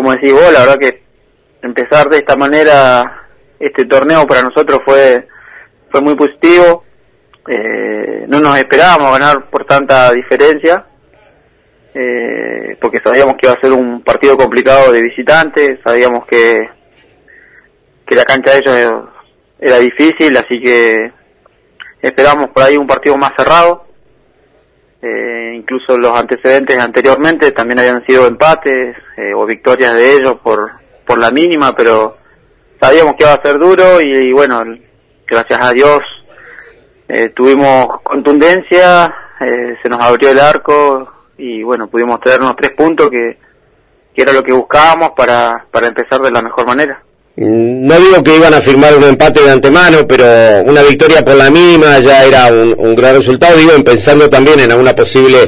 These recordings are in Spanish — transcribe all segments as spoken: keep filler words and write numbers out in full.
como decís vos, la verdad que empezar de esta manera este torneo para nosotros fue fue muy positivo. Eh, no nos esperábamos ganar por tanta diferencia, eh, porque sabíamos que iba a ser un partido complicado de visitantes, sabíamos que que la cancha de ellos era difícil, así que esperábamos por ahí un partido más cerrado. Eh, incluso los antecedentes anteriormente también habían sido empates eh, o victorias de ellos por por la mínima, pero sabíamos que iba a ser duro y, y bueno, gracias a Dios eh, tuvimos contundencia, eh, se nos abrió el arco y bueno, pudimos traernos tres puntos que, que era lo que buscábamos para, para empezar de la mejor manera. No digo que iban a firmar un empate de antemano, pero una victoria por la mínima ya era un, un gran resultado, digo, pensando también en una posible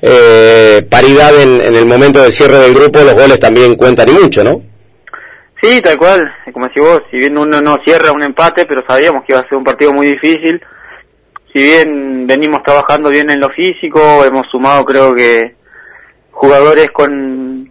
eh, paridad en, en el momento del cierre del grupo. Los goles también cuentan y mucho, ¿no? Sí, tal cual, como decís vos, si bien uno no cierra un empate, pero sabíamos que iba a ser un partido muy difícil. Si bien venimos trabajando bien en lo físico, hemos sumado creo que jugadores con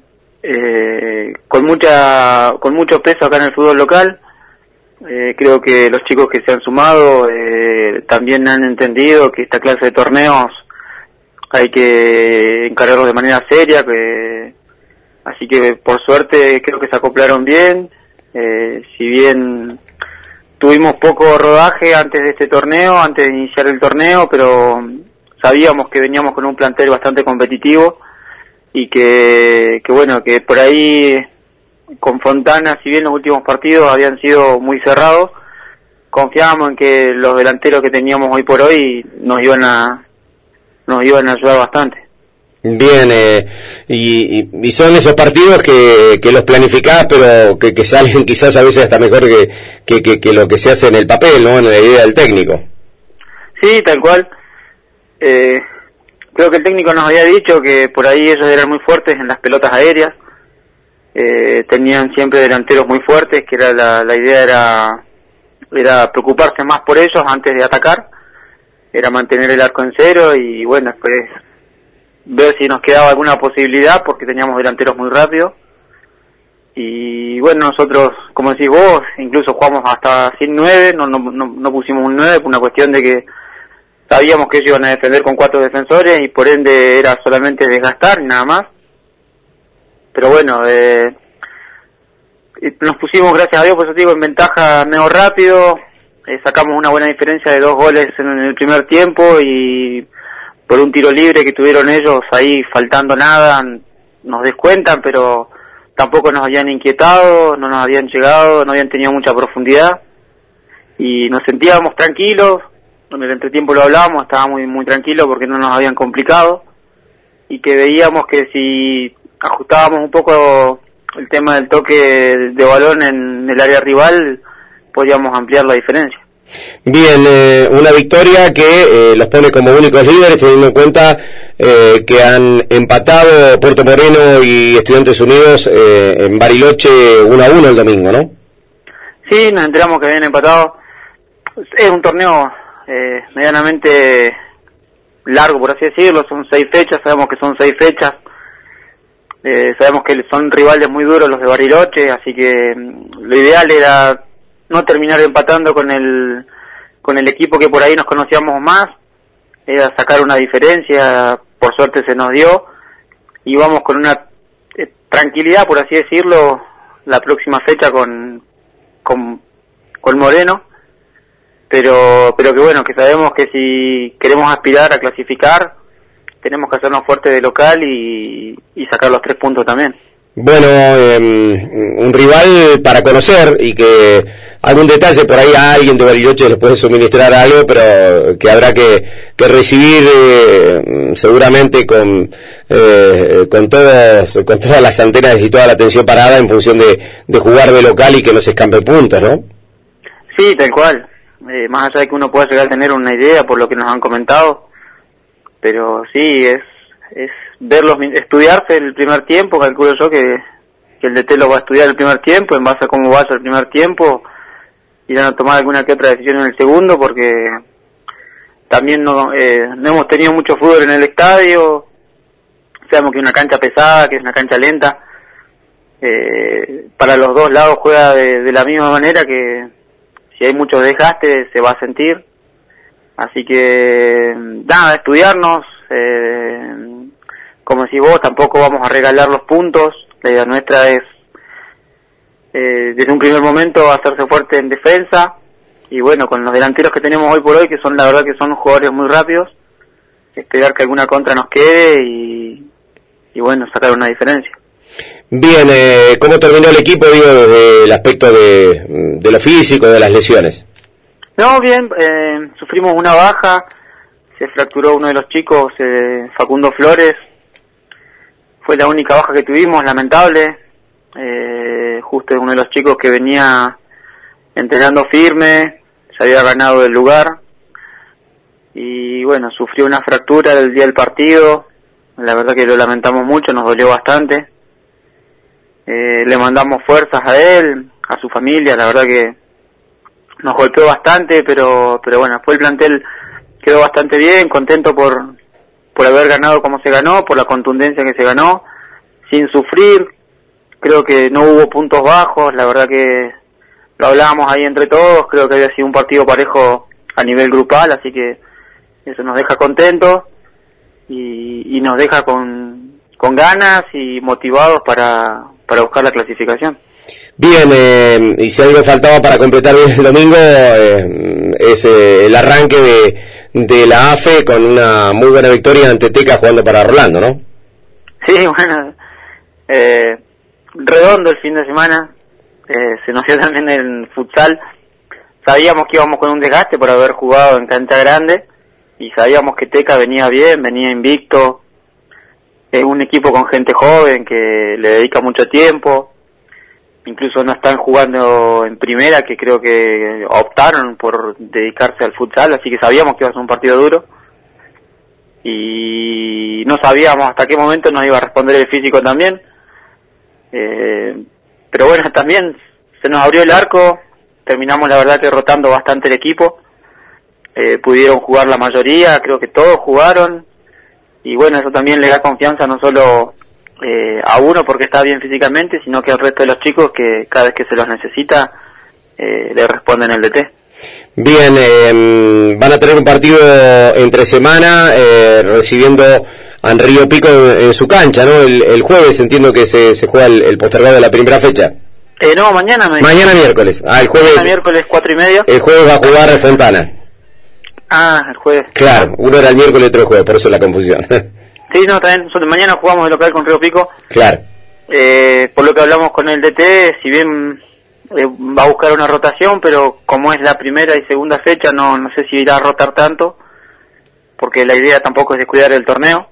eh, con mucha con mucho peso acá en el fútbol local. Eh, creo que los chicos que se han sumado eh, también han entendido que esta clase de torneos hay que encararlos de manera seria, que así que por suerte creo que se acoplaron bien. Eh, si bien tuvimos poco rodaje antes de este torneo, antes de iniciar el torneo, pero sabíamos que veníamos con un plantel bastante competitivo y que, que bueno, que por ahí con Fontana, si bien los últimos partidos habían sido muy cerrados, confiábamos en que los delanteros que teníamos hoy por hoy nos iban a nos iban a ayudar bastante. Bien, eh, y, y son esos partidos que, que los planificás, pero que, que salen quizás a veces hasta mejor que, que, que, que lo que se hace en el papel, ¿no? En la idea del técnico. Sí, tal cual. Eh, creo que el técnico nos había dicho que por ahí ellos eran muy fuertes en las pelotas aéreas. Eh, tenían siempre delanteros muy fuertes, que era la, la idea era, era preocuparse más por ellos antes de atacar. Era mantener el arco en cero y bueno, después ver si nos quedaba alguna posibilidad porque teníamos delanteros muy rápidos. Y bueno, nosotros, como decís vos, incluso jugamos hasta sin nueve, no, no, no, no pusimos un nueve por una cuestión de que sabíamos que ellos iban a defender con cuatro defensores y por ende era solamente desgastar y nada más. Pero bueno, eh, nos pusimos, gracias a Dios, por eso te digo, en ventaja medio rápido, eh, sacamos una buena diferencia de dos goles en el primer tiempo y por un tiro libre que tuvieron ellos ahí faltando nada, nos descuentan, pero tampoco nos habían inquietado, no nos habían llegado, no habían tenido mucha profundidad y nos sentíamos tranquilos. En el entretiempo lo hablábamos, estaba muy muy tranquilo porque no nos habían complicado y que veíamos que si ajustábamos un poco el tema del toque de balón en el área rival podíamos ampliar la diferencia. Bien, eh, una victoria que eh, los pone como únicos líderes, teniendo en cuenta eh, que han empatado Puerto Moreno y Estudiantes Unidos eh, en Bariloche uno a uno el domingo, ¿no? Sí, nos enteramos que habían empatado. Es un torneo eh, medianamente largo, por así decirlo, son seis fechas, sabemos que son seis fechas, eh, sabemos que son rivales muy duros los de Bariloche, así que lo ideal era no terminar empatando con el con el equipo que por ahí nos conocíamos más, era sacar una diferencia, por suerte se nos dio, y vamos con una eh, tranquilidad, por así decirlo, la próxima fecha con con, con Moreno, pero pero que bueno, que sabemos que si queremos aspirar a clasificar, tenemos que hacernos fuertes de local y, y sacar los tres puntos también. Bueno, eh, un rival para conocer y que algún detalle por ahí a alguien de Bariloche les puede suministrar algo, pero que habrá que, que recibir eh, seguramente con eh, con todos con todas las antenas y toda la atención parada en función de, de jugar de local y que no se escampe puntos, ¿no? Sí, tal cual. Eh, más allá de que uno pueda llegar a tener una idea por lo que nos han comentado, pero sí, es es verlos, estudiarse el primer tiempo, calculo yo que, que el D T lo va a estudiar el primer tiempo, en base a cómo vaya el primer tiempo, irán a tomar alguna que otra decisión en el segundo, porque también no, eh, no hemos tenido mucho fútbol en el estadio, sabemos que es una cancha pesada, que es una cancha lenta, eh, para los dos lados juega de, de la misma manera, que si hay mucho desgaste se va a sentir. Así que nada, estudiarnos, eh, como decís vos, tampoco vamos a regalar los puntos. La idea nuestra es eh, desde un primer momento hacerse fuerte en defensa, y bueno, con los delanteros que tenemos hoy por hoy, que son la verdad que son jugadores muy rápidos, esperar que alguna contra nos quede y, y bueno, sacar una diferencia. Bien, eh, ¿cómo terminó el equipo, digo, desde el aspecto de, de lo físico, de las lesiones? No, bien, eh, sufrimos una baja, se fracturó uno de los chicos, eh, Facundo Flores, fue la única baja que tuvimos, lamentable, eh, justo es uno de los chicos que venía entrenando firme, se había ganado el lugar, y bueno, sufrió una fractura el día del partido, la verdad que lo lamentamos mucho, nos dolió bastante, eh, le mandamos fuerzas a él, a su familia, la verdad que nos golpeó bastante, pero pero bueno, fue el plantel, quedó bastante bien, contento por por haber ganado como se ganó, por la contundencia que se ganó, sin sufrir. Creo que no hubo puntos bajos, la verdad que lo hablábamos ahí entre todos, creo que había sido un partido parejo a nivel grupal, así que eso nos deja contentos y, y nos deja con, con ganas y motivados para, para buscar la clasificación. Bien, eh, y si algo faltaba para completar bien el domingo, eh, es eh, el arranque de, de la A F E con una muy buena victoria ante Teca jugando para Rolando, ¿no? Sí, bueno, eh, redondo el fin de semana, eh, se nos dio también el futsal, sabíamos que íbamos con un desgaste por haber jugado en cancha grande, y sabíamos que Teca venía bien, venía invicto, es un equipo con gente joven que le dedica mucho tiempo, incluso no están jugando en primera, que creo que optaron por dedicarse al futsal, así que sabíamos que iba a ser un partido duro, y no sabíamos hasta qué momento nos iba a responder el físico también, eh, pero bueno, también se nos abrió el arco, terminamos la verdad que rotando bastante el equipo, eh, pudieron jugar la mayoría, creo que todos jugaron, y bueno, eso también le da confianza no solo Eh, a uno porque está bien físicamente, sino que al resto de los chicos que cada vez que se los necesita eh, le responden el D T. Bien, eh, van a tener un partido entre semana eh, recibiendo a Río Pico en, en su cancha, ¿no? El, el jueves entiendo que se, se juega el, el postergado de la primera fecha. Eh, no, mañana. Me mañana miércoles. Ah, el jueves. Mañana miércoles cuatro y media. El jueves va a jugar Fontana. Ah, el jueves. Claro, uno era el miércoles y otro el jueves, por eso la confusión. Sí, no, también nosotros mañana jugamos de local con Río Pico. Claro. Eh, por lo que hablamos con el D T, si bien eh, va a buscar una rotación, pero como es la primera y segunda fecha, no no sé si irá a rotar tanto, porque la idea tampoco es descuidar el torneo.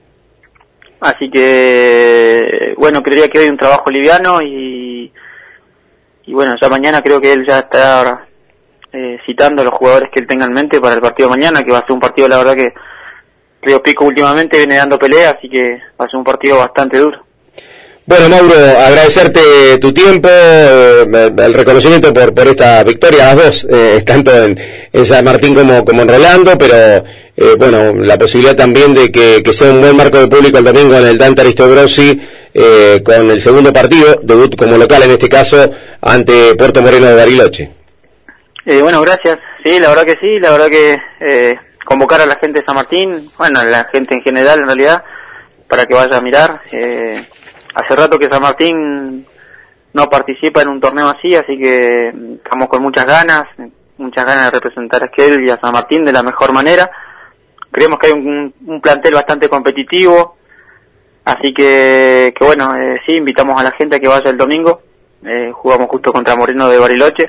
Así que, bueno, creería que hoy un trabajo liviano y, y bueno, ya mañana creo que él ya estará eh, citando a los jugadores que él tenga en mente para el partido de mañana, que va a ser un partido, la verdad que Río Pico últimamente viene dando pelea, así que va a ser un partido bastante duro. Bueno, Mauro, agradecerte tu tiempo, eh, el reconocimiento por por esta victoria, las dos, eh, tanto en, en San Martín como, como en Rolando, pero eh, bueno, la posibilidad también de que, que sea un buen marco de público el domingo en el Dante Aristobrosi, eh, con el segundo partido, debut como local en este caso, ante Puerto Moreno de Bariloche. Eh, bueno, gracias. Sí, la verdad que sí, la verdad que eh, convocar a la gente de San Martín, bueno, a la gente en general en realidad, para que vaya a mirar. Eh, hace rato que San Martín no participa en un torneo así, así que estamos con muchas ganas, muchas ganas de representar a Esquel y a San Martín de la mejor manera. Creemos que hay un, un plantel bastante competitivo, así que, que bueno, eh, sí, invitamos a la gente a que vaya el domingo. Eh, jugamos justo contra Moreno de Bariloche.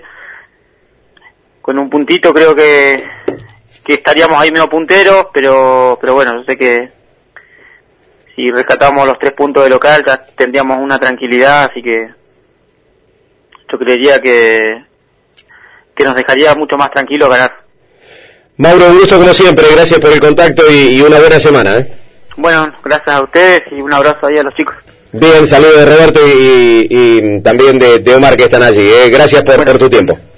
Con un puntito creo que que estaríamos ahí medio punteros, pero pero bueno, yo sé que si rescatamos los tres puntos de local ya tendríamos una tranquilidad, así que yo creería que que nos dejaría mucho más tranquilo ganar. Mauro, un gusto como siempre, gracias por el contacto y, y una buena semana, ¿eh? Bueno, gracias a ustedes y un abrazo ahí a los chicos. Bien, saludos de Roberto y, y, y también de, de Omar que están allí, ¿eh? Gracias por, bueno. por tu tiempo.